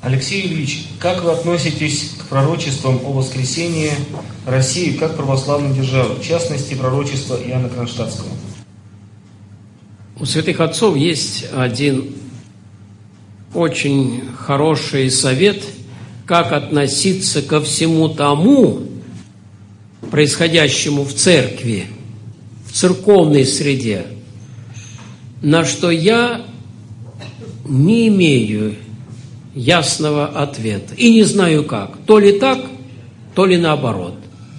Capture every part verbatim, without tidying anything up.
Алексей Ильич, как вы относитесь к пророчествам о воскресении России как православной державы, в частности, пророчество Иоанна Кронштадтского? У святых отцов есть один очень хороший совет, как относиться ко всему тому, происходящему в церкви, в церковной среде, на что я не имею ясного ответа. И не знаю как. То ли так, то ли наоборот.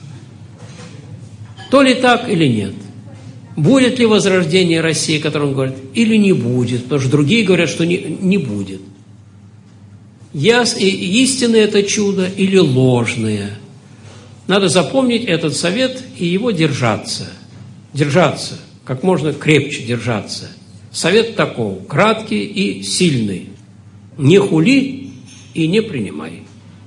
То ли так, или нет. Будет ли возрождение России, о котором он говорит, или не будет, потому что другие говорят, что не, не будет. Яс, истинное это чудо или ложное. Надо запомнить этот совет и его держаться. Держаться, как можно крепче держаться. Совет такой, краткий и сильный. Не хули и не принимай.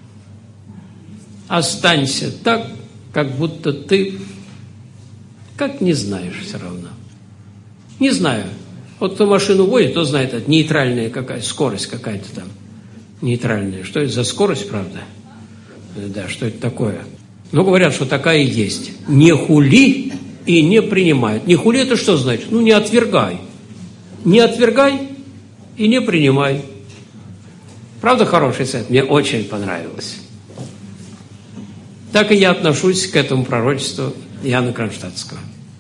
Останься так, как будто ты, как не знаешь все равно. Не знаю. Вот кто машину водит, тот знает, это нейтральная какая скорость какая-то там. Нейтральная. Что это за скорость, правда? Да, что это такое? Но говорят, что такая и есть. Не хули и не принимай. Не хули это что значит? Ну, не отвергай. Не отвергай и не принимай. Правда, хороший совет? Мне очень понравилось. Так и я отношусь к этому пророчеству Иоанна Кронштадтского.